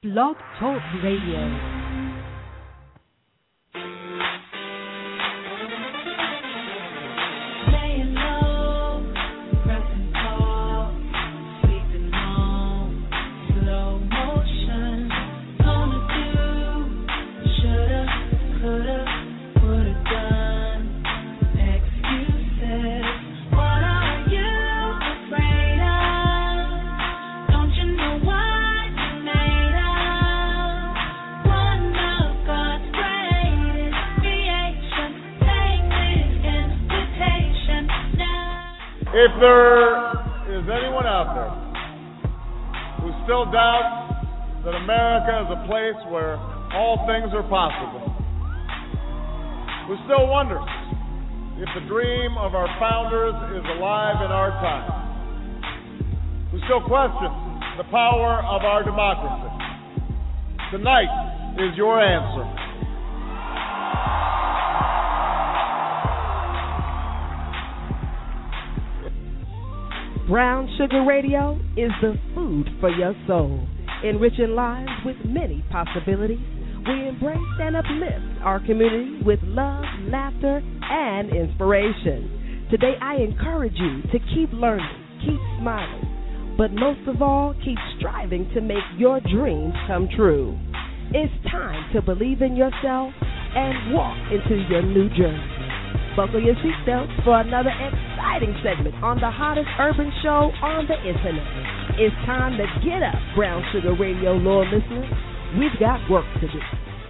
Blog Talk Radio. If there is anyone out there who still doubts that America is a place where all things are possible, who still wonders if the dream of our founders is alive in our time, who still questions the power of our democracy, tonight is your answer. Brown Sugar Radio is the food for your soul, enriching lives with many possibilities. We embrace and uplift our community with love, laughter, and inspiration. Today, I encourage you to keep learning, keep smiling, but most of all, keep striving to make your dreams come true. It's time to believe in yourself and walk into your new journey. Buckle your seatbelts for another exciting segment on the hottest urban show on the internet. It's time to get up, Brown Sugar Radio loyal listeners. We've got work to do.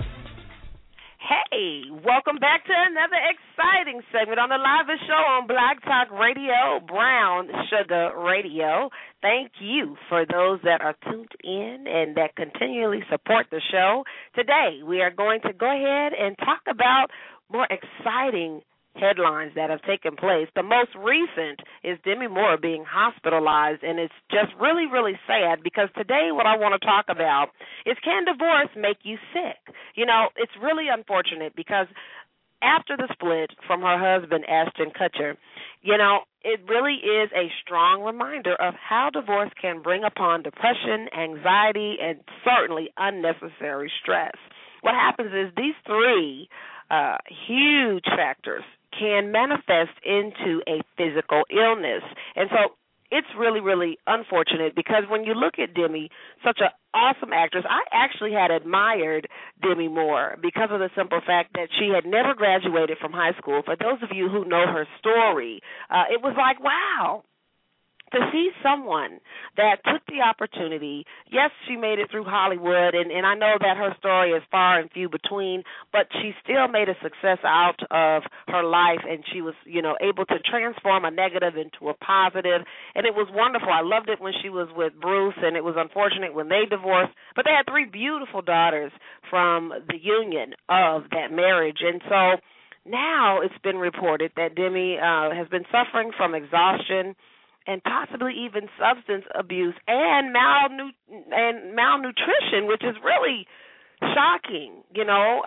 Hey, welcome back to another exciting segment on the livest show on Black Talk Radio, Brown Sugar Radio. Thank you for those that are tuned in and that continually support the show. Today, we are going to go ahead and talk about more exciting headlines that have taken place. The most recent is Demi Moore being hospitalized, and it's just really, really sad because today what I want to talk about is, can divorce make you sick? You know, it's really unfortunate because after the split from her husband, Ashton Kutcher, you know, it really is a strong reminder of how divorce can bring upon depression, anxiety, and certainly unnecessary stress. What happens is these three huge factors can manifest into a physical illness. And so it's really, really unfortunate because when you look at Demi, such an awesome actress, I actually had admired Demi Moore because of the simple fact that she had never graduated from high school. For those of you who know her story, it was like, wow. To see someone that took the opportunity, yes, she made it through Hollywood, and I know that her story is far and few between, but she still made a success out of her life, and she was, you know, able to transform a negative into a positive, and it was wonderful. I loved it when she was with Bruce, and it was unfortunate when they divorced, but they had three beautiful daughters from the union of that marriage, and so now it's been reported that Demi has been suffering from exhaustion and possibly even substance abuse and malnutrition, which is really shocking. You know,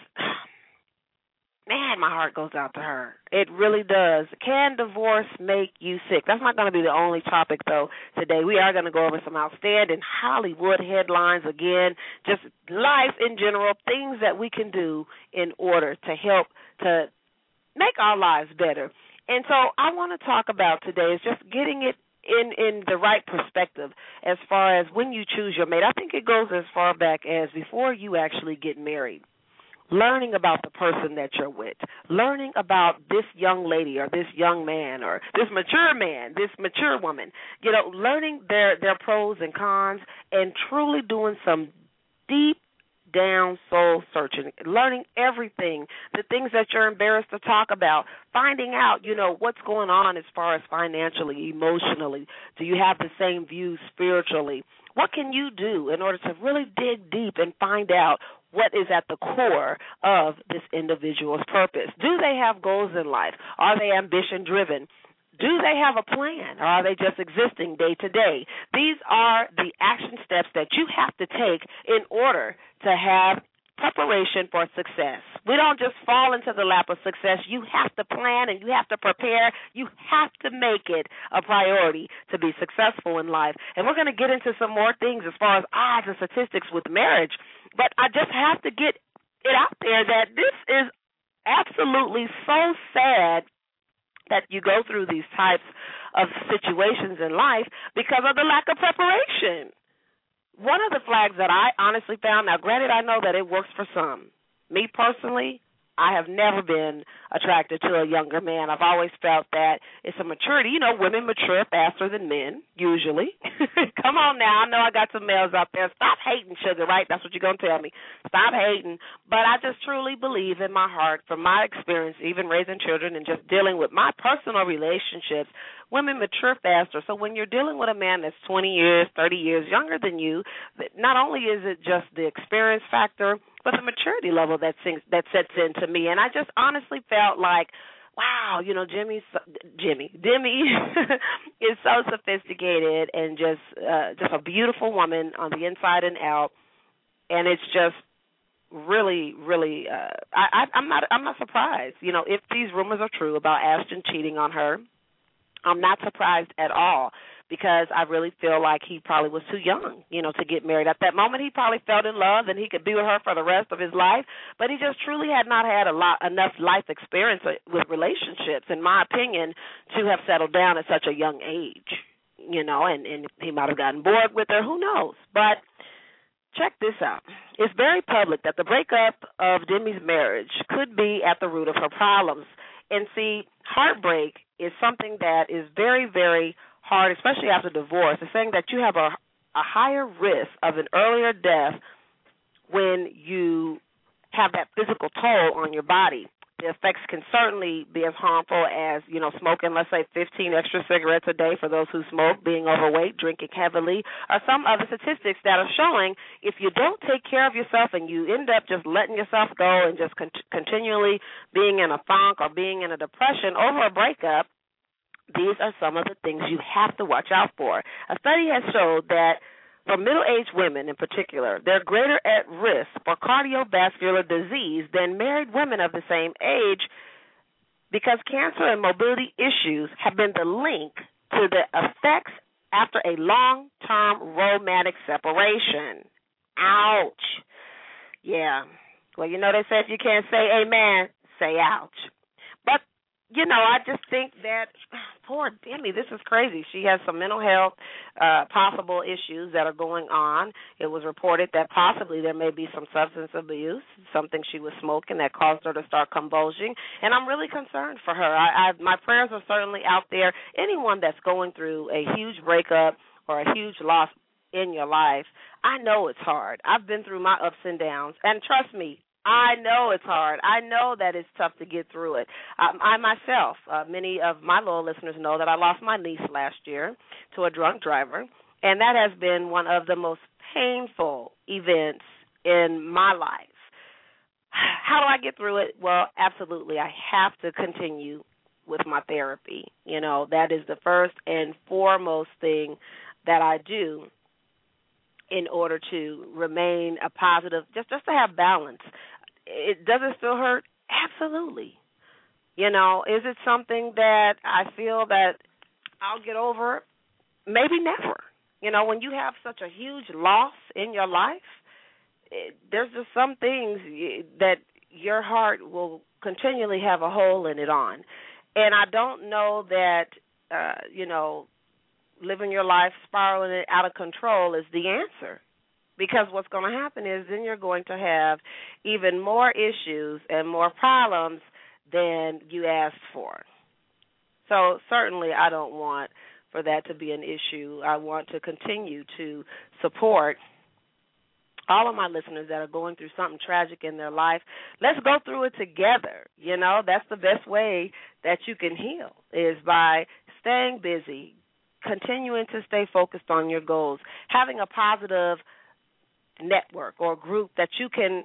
man, my heart goes out to her. It really does. Can divorce make you sick? That's not going to be the only topic, though, today. We are going to go over some outstanding Hollywood headlines again, just life in general, things that we can do in order to help to make our lives better. And so I want to talk about today is just getting it in the right perspective as far as when you choose your mate. I think it goes as far back as before you actually get married, learning about the person that you're with, learning about this young lady or this young man or this mature man, this mature woman, you know, learning their pros and cons and truly doing some deep down soul searching, learning everything, the things that you're embarrassed to talk about, finding out, you know, what's going on as far as financially, emotionally. Do you have the same views spiritually? What can you do in order to really dig deep and find out what is at the core of this individual's purpose? Do they have goals in life? Are they ambition-driven? Do they have a plan, or are they just existing day to day? These are the action steps that you have to take in order to have preparation for success. We don't just fall into the lap of success. You have to plan and you have to prepare. You have to make it a priority to be successful in life. And we're going to get into some more things as far as odds and statistics with marriage. But I just have to get it out there that this is absolutely so sad that you go through these types of situations in life because of the lack of preparation. One of the flags that I honestly found, now granted I know that it works for some. Me personally, I have never been attracted to a younger man. I've always felt that it's a maturity. You know, women mature faster than men, usually. Come on now. I know I got some males out there. Stop hating, sugar, right? That's what you're going to tell me. Stop hating. But I just truly believe in my heart, from my experience, even raising children and just dealing with my personal relationships, women mature faster. So when you're dealing with a man that's 20 years, 30 years younger than you, not only is it just the experience factor, but the maturity level that sets into me. And I just honestly felt like, wow, you know, Demi is so sophisticated and just a beautiful woman on the inside and out. And it's just really, really, I'm not surprised. You know, if these rumors are true about Ashton cheating on her, I'm not surprised at all, because I really feel like he probably was too young, you know, to get married. At that moment, he probably felt in love and he could be with her for the rest of his life, but he just truly had not had enough life experience with relationships, in my opinion, to have settled down at such a young age, you know, and he might have gotten bored with her. Who knows? But check this out. It's very public that the breakup of Demi's marriage could be at the root of her problems. And see, heartbreak is something that is very, very hard, especially after divorce. It's saying that you have a higher risk of an earlier death when you have that physical toll on your body. The effects can certainly be as harmful as, you know, smoking, let's say, 15 extra cigarettes a day for those who smoke, being overweight, drinking heavily, or some other statistics that are showing if you don't take care of yourself and you end up just letting yourself go and just continually being in a funk or being in a depression over a breakup, these are some of the things you have to watch out for. A study has showed that for middle-aged women in particular, they're greater at risk for cardiovascular disease than married women of the same age, because cancer and mobility issues have been the link to the effects after a long-term romantic separation. Ouch. Yeah. Well, you know, they say if you can't say amen, say ouch. But you know, I just think that, poor Demi, this is crazy. She has some mental health possible issues that are going on. It was reported that possibly there may be some substance abuse, something she was smoking that caused her to start convulsing. And I'm really concerned for her. My prayers are certainly out there. Anyone that's going through a huge breakup or a huge loss in your life, I know it's hard. I've been through my ups and downs. And trust me, I know it's hard. I know that it's tough to get through it. I myself, many of my loyal listeners know that I lost my niece last year to a drunk driver, and that has been one of the most painful events in my life. How do I get through it? Well, absolutely, I have to continue with my therapy. You know, that is the first and foremost thing that I do in order to remain a positive, just to have balance. Does it still hurt? Absolutely. You know, is it something that I feel that I'll get over? Maybe never. You know, when you have such a huge loss in your life, there's just some things that your heart will continually have a hole in it on. And I don't know that, you know, living your life spiraling it out of control is the answer. Because what's going to happen is then you're going to have even more issues and more problems than you asked for. So certainly I don't want for that to be an issue. I want to continue to support all of my listeners that are going through something tragic in their life. Let's go through it together. You know, that's the best way that you can heal, is by staying busy, continuing to stay focused on your goals, having a positive network or group that you can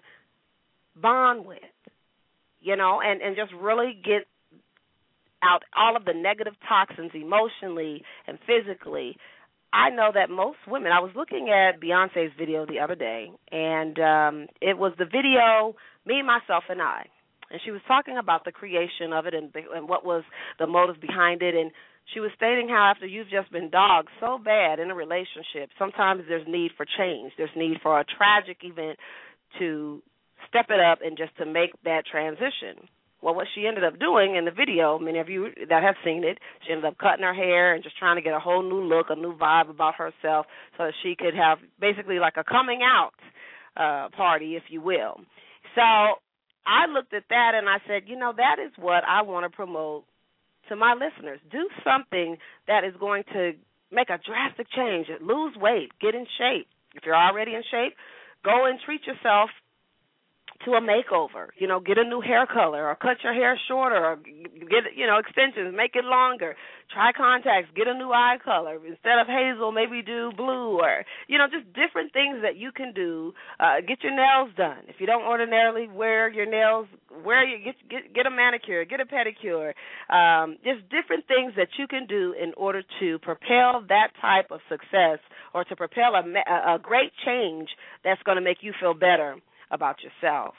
bond with, you know, and just really get out all of the negative toxins emotionally and physically I know that most women, I was looking at Beyonce's video the other day, and it was the video, Me, Myself, and I. And she was talking about the creation of it and what was the motive behind it. And she was stating how after you've just been dogged so bad in a relationship, sometimes there's need for change. There's need for a tragic event to step it up and just to make that transition. Well, what she ended up doing in the video, many of you that have seen it, she ended up cutting her hair and just trying to get a whole new look, a new vibe about herself so that she could have basically like a coming out party, if you will. So I looked at that and I said, that is what I want to promote to my listeners. Do something that is going to make a drastic change. Lose weight. Get in shape. If you're already in shape, go and treat yourself to a makeover. Get a new hair color or cut your hair shorter or get, extensions, make it longer. Try contacts, get a new eye color. Instead of hazel, maybe do blue or, just different things that you can do. Get your nails done. If you don't ordinarily wear your nails, get a manicure, get a pedicure. Just different things that you can do in order to propel that type of success or to propel a great change that's going to make you feel better about yourself.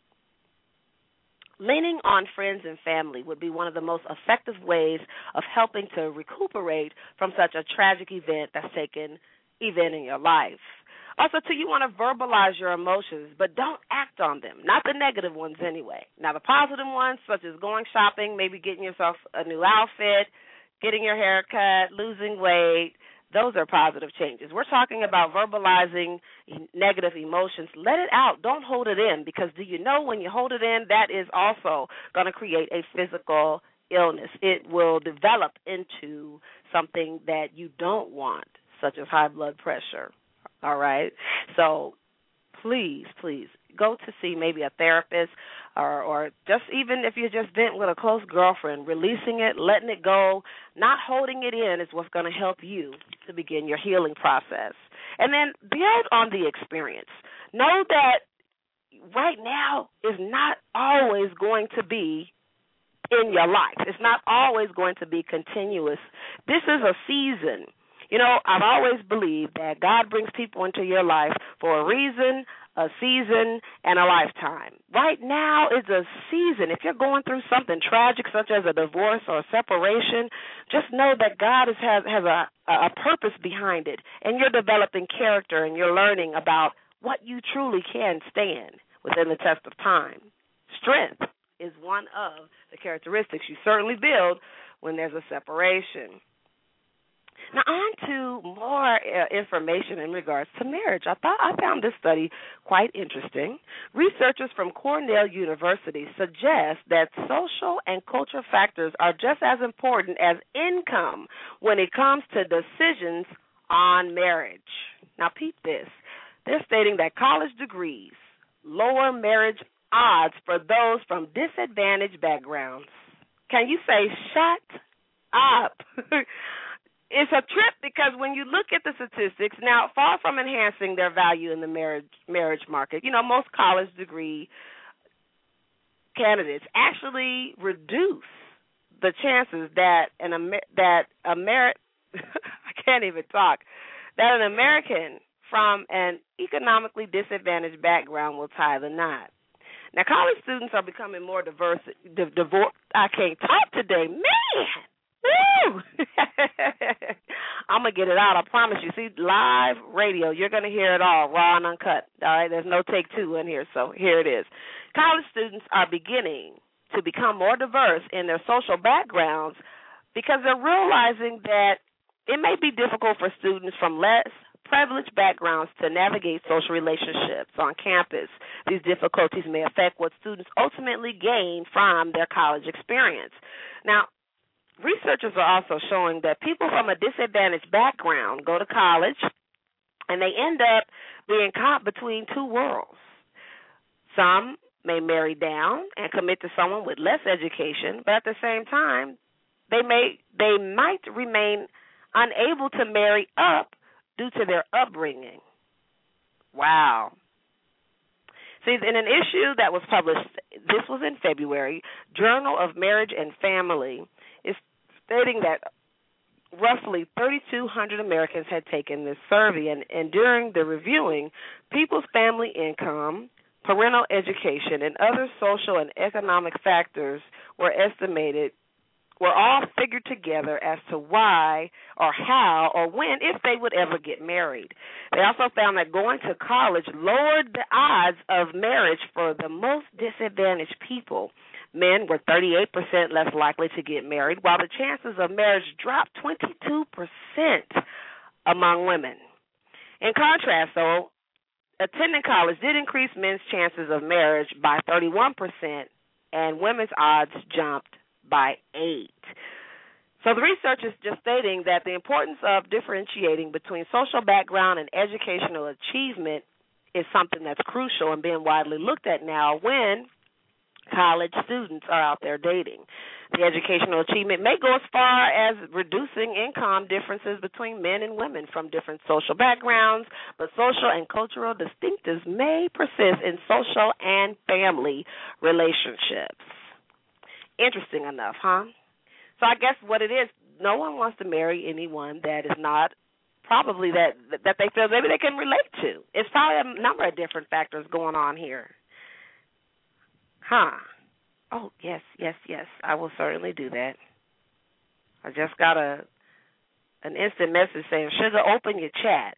Leaning on friends and family would be one of the most effective ways of helping to recuperate from such a tragic event that's taken in your life. Also, too, you want to verbalize your emotions, but don't act on them, not the negative ones anyway. Now, the positive ones, such as going shopping, maybe getting yourself a new outfit, getting your hair cut, losing weight, those are positive changes. We're talking about verbalizing negative emotions. Let it out. Don't hold it in, because do you know when you hold it in, that is also going to create a physical illness. It will develop into something that you don't want, such as high blood pressure. All right? So please go to see maybe a therapist or just even if you just vent with a close girlfriend, releasing it, letting it go, not holding it in is what's going to help you to begin your healing process. And then build on the experience. Know that right now is not always going to be in your life. It's not always going to be continuous. This is a season. I've always believed that God brings people into your life for a reason, a season, and a lifetime. Right now is a season. If you're going through something tragic, such as a divorce or a separation, just know that God has a purpose behind it, and you're developing character, and you're learning about what you truly can stand within the test of time. Strength is one of the characteristics you certainly build when there's a separation. Now, on to more information in regards to marriage. I found this study quite interesting. Researchers from Cornell University suggest that social and cultural factors are just as important as income when it comes to decisions on marriage. Now, peep this. They're stating that college degrees lower marriage odds for those from disadvantaged backgrounds. Can you say, shut up? It's a trip because when you look at the statistics, now far from enhancing their value in the marriage market, most college degree candidates actually reduce the chances that I can't even talk, that an American from an economically disadvantaged background will tie the knot. Now, college students are becoming more diverse. I can't talk today, man. Woo! I'm going to get it out, I promise you. See, live radio, you're going to hear it all, raw and uncut. All right, there's no take two in here, so here it is. College students are beginning to become more diverse in their social backgrounds because they're realizing that it may be difficult for students from less privileged backgrounds to navigate social relationships on campus. These difficulties may affect what students ultimately gain from their college experience. Now, researchers are also showing that people from a disadvantaged background go to college and they end up being caught between two worlds. Some may marry down and commit to someone with less education, but at the same time, they might remain unable to marry up due to their upbringing. Wow. See, in an issue that was published, this was in February, Journal of Marriage and Family is stating that roughly 3,200 Americans had taken this survey, and during the reviewing, people's family income, parental education, and other social and economic factors were all figured together as to why or how or when, if they would ever get married. They also found that going to college lowered the odds of marriage for the most disadvantaged people. Men were 38% less likely to get married, while the chances of marriage dropped 22% among women. In contrast, though, attending college did increase men's chances of marriage by 31%, and women's odds jumped by 8. So the research is just stating that the importance of differentiating between social background and educational achievement is something that's crucial and being widely looked at now when college students are out there dating. The educational achievement may go as far as reducing income differences between men and women from different social backgrounds, but social and cultural distinctives may persist in social and family relationships. Interesting enough, huh? So I guess what it is, no one wants to marry anyone that is not probably that they feel maybe they can relate to. It's probably a number of different factors going on here. Huh. Oh, yes. I will certainly do that. I just got an instant message saying, Sugar, open your chat.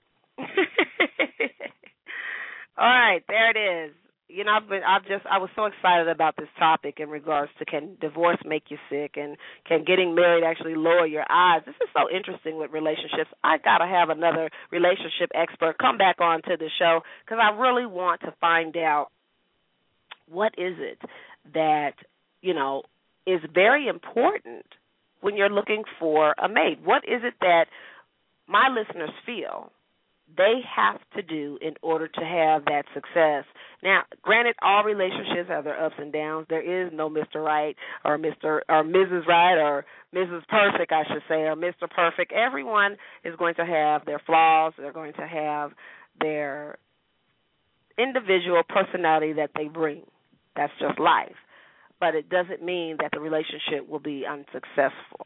All right, there it is. You know, I was so excited about this topic in regards to can divorce make you sick and can getting married actually lower your odds. This is so interesting with relationships. I got to have another relationship expert come back on to the show because I really want to find out what is it that, you know, is very important when you're looking for a mate. What is it that my listeners feel they have to do in order to have that success? Now, granted, all relationships have their ups and downs. There is no Mr. Right or Mr. or Mrs. Right or Mrs. Perfect, I should say, or Mr. Perfect. Everyone is going to have their flaws. They're going to have their individual personality that they bring. That's just life. But it doesn't mean that the relationship will be unsuccessful.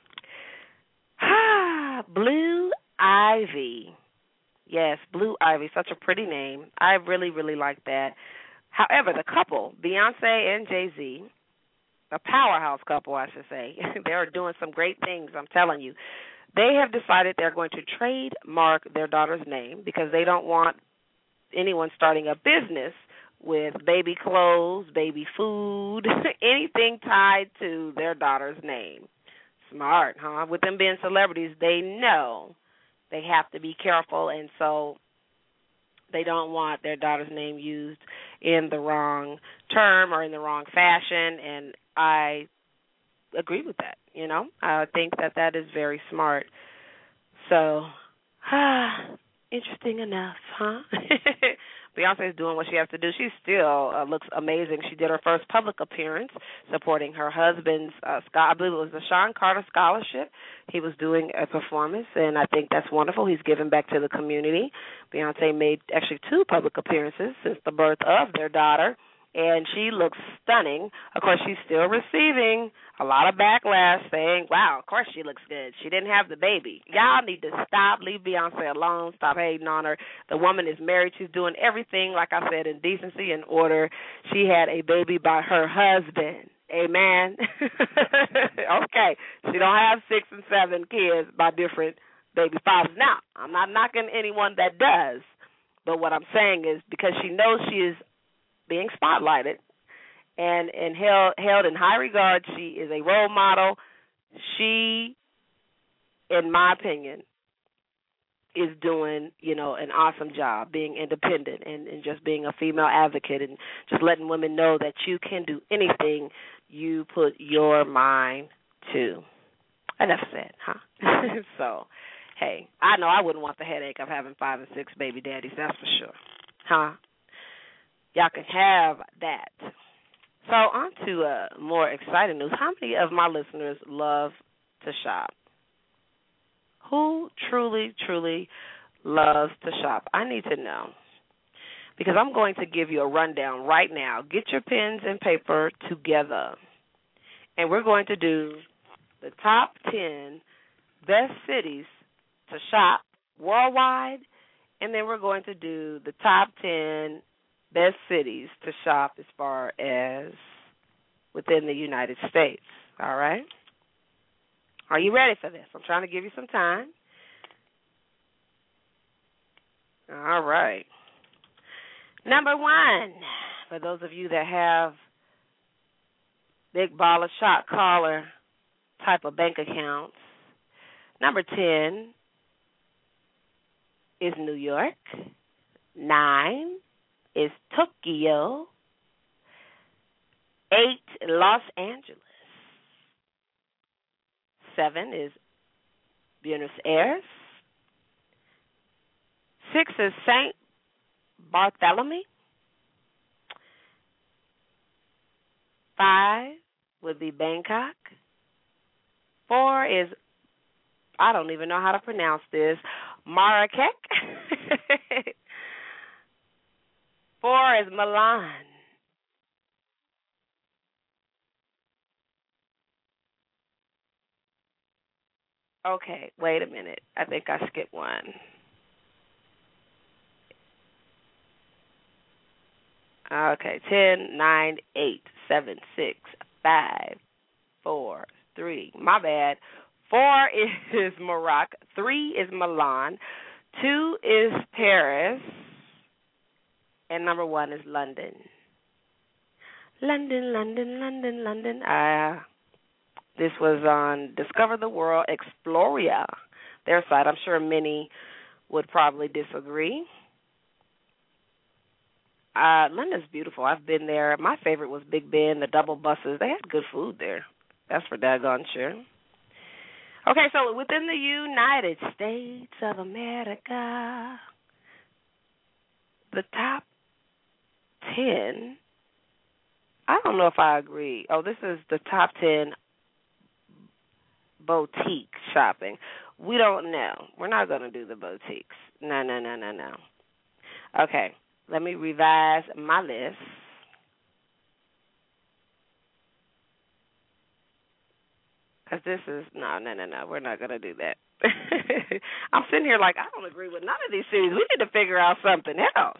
Blue Ivy. Yes, Blue Ivy, such a pretty name. I really, really like that. However, the couple, Beyonce and Jay-Z, a powerhouse couple, I should say, they're doing some great things, I'm telling you. They have decided they're going to trademark their daughter's name because they don't want anyone starting a business with baby clothes, baby food, anything tied to their daughter's name. Smart, huh? With them being celebrities, they know they have to be careful, and so they don't want their daughter's name used in the wrong term or in the wrong fashion, and I agree with that, you know. I think that is very smart. So, interesting enough, huh? Beyonce is doing what she has to do. She still looks amazing. She did her first public appearance supporting her husband's, I believe it was the Sean Carter Scholarship. He was doing a performance, and I think that's wonderful. He's giving back to the community. Beyonce made actually 2 public appearances since the birth of their daughter, and she looks stunning. Of course, she's still receiving a lot of backlash saying, wow, of course she looks good. She didn't have the baby. Y'all need to stop, leave Beyonce alone, stop hating on her. The woman is married. She's doing everything, like I said, in decency and order. She had a baby by her husband. Amen. Okay. She don't have 6 and 7 kids by different baby fathers. Now, I'm not knocking anyone that does, but what I'm saying is because she knows she is being spotlighted and held in high regard, she is a role model. She, in my opinion, is doing, you know, an awesome job being independent and just being a female advocate and just letting women know that you can do anything you put your mind to. Enough said, huh? So, hey, I know I wouldn't want the headache of having 5 and 6 baby daddies, that's for sure. Huh? Y'all can have that. So on to more exciting news. How many of my listeners love to shop? Who truly, truly loves to shop? I need to know because I'm going to give you a rundown right now. Get your pens and paper together, and we're going to do the top 10 best cities to shop worldwide, and then we're going to do the top 10 best cities to shop as far as within the United States. All right? Are you ready for this? I'm trying to give you some time. All right. Number 1, for those of you that have big baller shot caller type of bank accounts, number 10 is New York. 9 is Tokyo. 8, Los Angeles. 7 is Buenos Aires. 6 is St. Bartholomew. 5 would be Bangkok. 4 is, I don't even know how to pronounce this, Marrakech. 4 is Milan. Okay, wait a minute. I think I skipped one. Okay, 10, 9, 8, 7, 6, 5, 4, 3. My bad. 4 is Morocco. 3 is Milan. 2 is Paris. And number 1 is London. London, London, London, London. This was on Discover the World Exploria, their site. I'm sure many would probably disagree. London's beautiful. I've been there. My favorite was Big Ben, the double buses. They had good food there. That's for daggone sure. Okay, so within the United States of America, the top 10, I don't know if I agree. Oh, this is the top 10 boutique shopping. We don't know. We're not going to do the boutiques. No. Okay, let me revise my list. Because this is, no, we're not going to do that. I'm sitting here like, I don't agree with none of these cities. We need to figure out something else.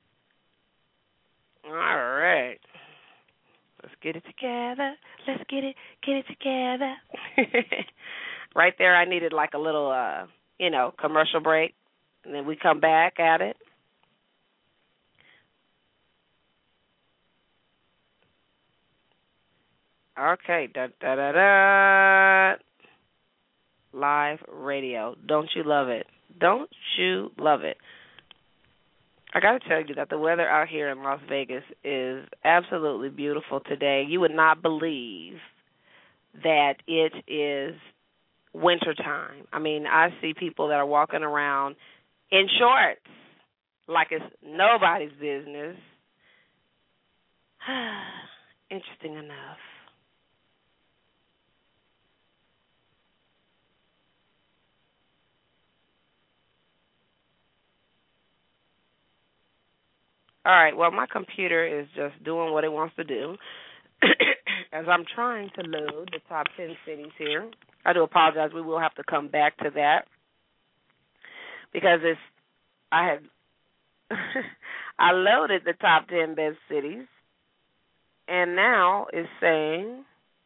All right. Let's get it together. Let's get it together. Right there, I needed like a little, commercial break, and then we come back at it. Okay, da-da-da-da. Live radio. Don't you love it? Don't you love it? I got to tell you that the weather out here in Las Vegas is absolutely beautiful today. You would not believe that it is wintertime. I mean, I see people that are walking around in shorts like it's nobody's business. Interesting enough. All right, well, my computer is just doing what it wants to do as I'm trying to load the top 10 cities here. I do apologize. We will have to come back to that because I loaded the top 10 best cities, and now it's saying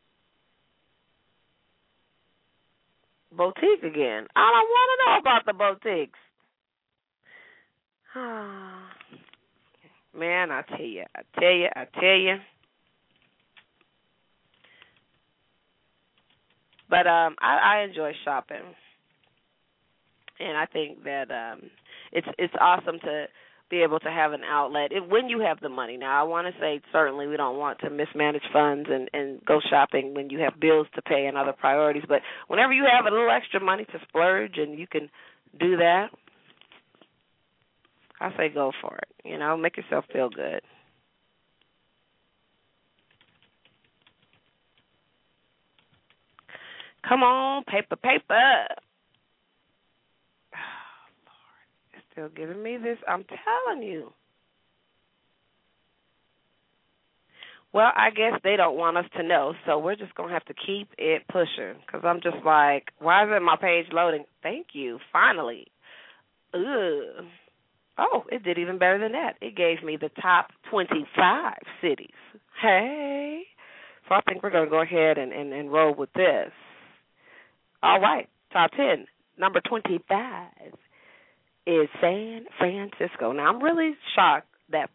boutique again. I don't want to know about the boutiques. Man, I tell you. But I enjoy shopping, and I think that it's awesome to be able to have an outlet when you have the money. Now, I want to say certainly we don't want to mismanage funds and go shopping when you have bills to pay and other priorities. But whenever you have a little extra money to splurge and you can do that, I say go for it. Make yourself feel good. Come on, paper. Oh, Lord, it's still giving me this. I'm telling you. Well, I guess they don't want us to know, so we're just going to have to keep it pushing because I'm just like, why isn't my page loading? Thank you, finally. Ugh. Oh, it did even better than that. It gave me the top 25 cities. Hey. So I think we're going to go ahead and roll with this. All right, top 10. Number 25 is San Francisco. Now, I'm really shocked that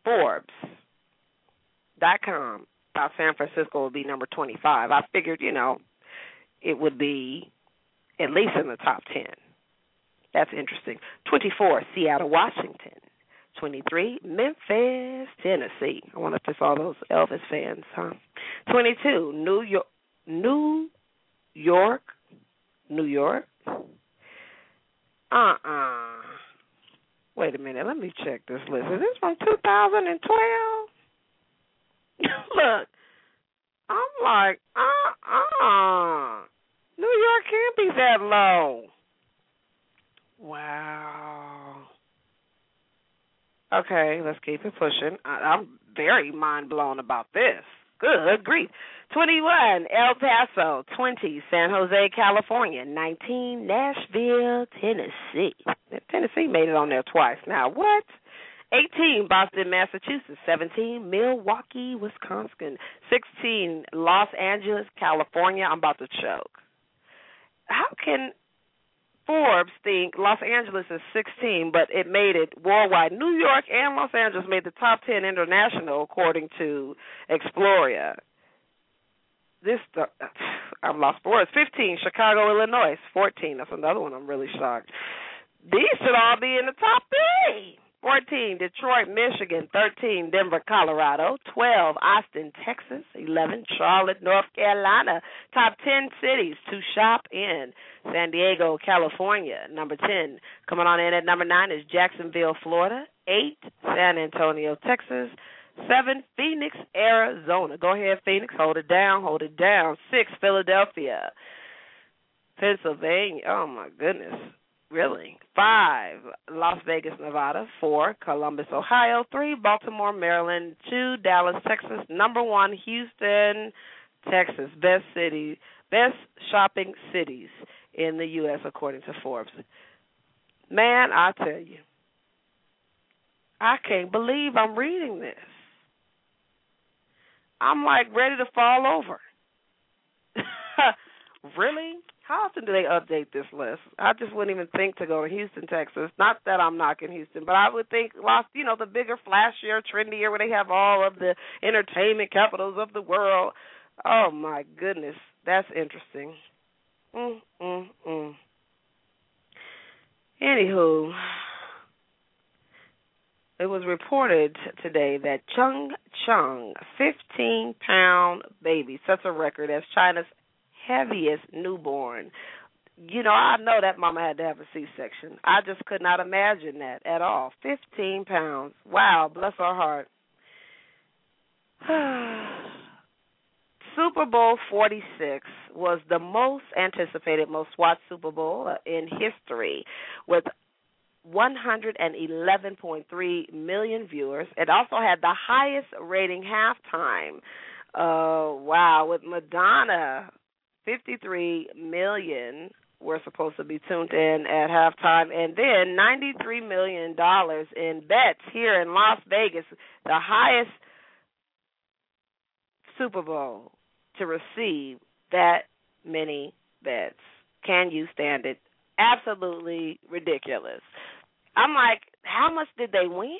Forbes.com thought San Francisco would be number 25. I figured, it would be at least in the top 10. That's interesting. 24, Seattle, Washington. 23, Memphis, Tennessee. I wonder if it's all those Elvis fans, huh? 22, New York. Wait a minute. Let me check this list. Is this from 2012? Look, I'm like, New York can't be that low. Wow. Okay, let's keep it pushing. I'm very mind blown about this. Good grief. 21, El Paso. 20, San Jose, California. 19, Nashville, Tennessee. Tennessee made it on there twice. Now, what? 18, Boston, Massachusetts. 17, Milwaukee, Wisconsin. 16, Los Angeles, California. I'm about to choke. How can Forbes think Los Angeles is 16, but it made it worldwide? New York and Los Angeles made the top 10 international, according to Exploria. I'm lost for words. 15, Chicago, Illinois. 14, that's another one I'm really shocked. These should all be in the top 3. 14, Detroit, Michigan. 13, Denver, Colorado. 12, Austin, Texas. 11, Charlotte, North Carolina. Top 10 cities to shop in. San Diego, California. Number 10. Coming on in at number 9 is Jacksonville, Florida. 8, San Antonio, Texas. 7, Phoenix, Arizona. Go ahead, Phoenix. Hold it down. 6, Philadelphia, Pennsylvania. Oh, my goodness. Really? 5, Las Vegas, Nevada. 4, Columbus, Ohio. 3, Baltimore, Maryland. 2, Dallas, Texas. Number 1, Houston, Texas. Best shopping cities in the U.S. according to Forbes. Man, I tell you, I can't believe I'm reading this. I'm like ready to fall over. Really? How often do they update this list? I just wouldn't even think to go to Houston, Texas. Not that I'm knocking Houston, but I would think, the bigger, flashier, trendier, where they have all of the entertainment capitals of the world. Oh, my goodness. That's interesting. Anywho, it was reported today that Chung Chung, 15-pound baby, sets a record as China's heaviest newborn. I know that mama had to have a C-section. I just could not imagine that at all. 15 pounds. Wow, bless her heart. Super Bowl 46 was the most anticipated, most watched Super Bowl in history with 111.3 million viewers. It also had the highest rating halftime. Wow, with Madonna. 53 million were supposed to be tuned in at halftime, and then $93 million in bets here in Las Vegas, the highest Super Bowl to receive that many bets. Can you stand it? Absolutely ridiculous. I'm like, how much did they win?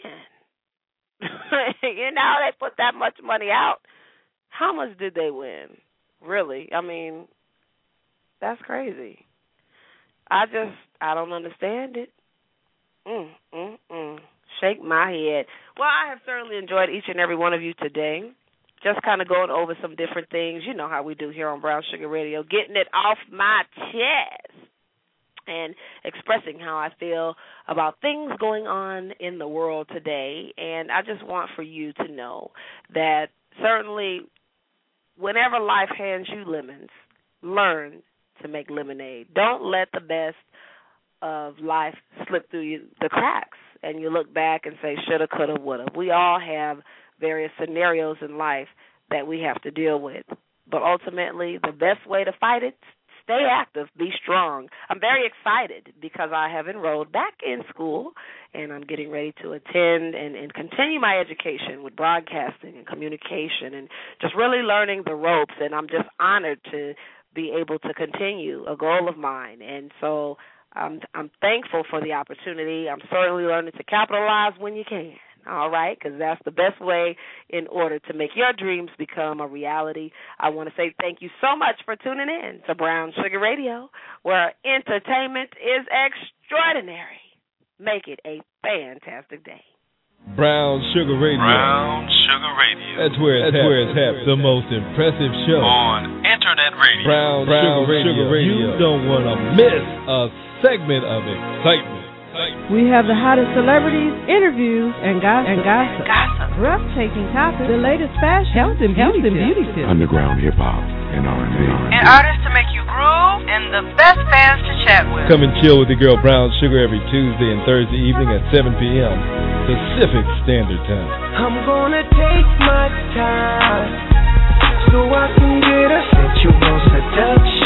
They put that much money out. How much did they win? Really? I mean, that's crazy. I don't understand it. Shake my head. Well, I have certainly enjoyed each and every one of you today. Just kind of going over some different things. You know how we do here on Brown Sugar Radio, getting it off my chest and expressing how I feel about things going on in the world today. And I just want for you to know that certainly whenever life hands you lemons, learn to make lemonade. Don't let the best of life slip through the cracks and you look back and say shoulda, coulda, woulda. We all have various scenarios in life that we have to deal with. But ultimately, the best way to fight it, stay active, be strong. I'm very excited because I have enrolled back in school, and I'm getting ready to attend and continue my education with broadcasting and communication and just really learning the ropes. And I'm just honored to be able to continue a goal of mine. And so I'm thankful for the opportunity. I'm certainly learning to capitalize when you can. All right, because that's the best way in order to make your dreams become a reality. I want to say thank you so much for tuning in to Brown Sugar Radio, where entertainment is extraordinary. Make it a fantastic day. Brown Sugar Radio. Brown Sugar Radio. That's where it's happening. The most impressive show on internet radio. Brown Sugar Radio. You don't want to miss a segment of excitement. We have the hottest celebrities, interviews, and gossip. Breathtaking topics, the latest fashion, health and beauty tips. Underground hip-hop and R&B. And artists to make you groove, and the best fans to chat with. Come and chill with the girl Brown Sugar every Tuesday and Thursday evening at 7 p.m. Pacific Standard Time. I'm gonna take my time so I can get a sensual seduction.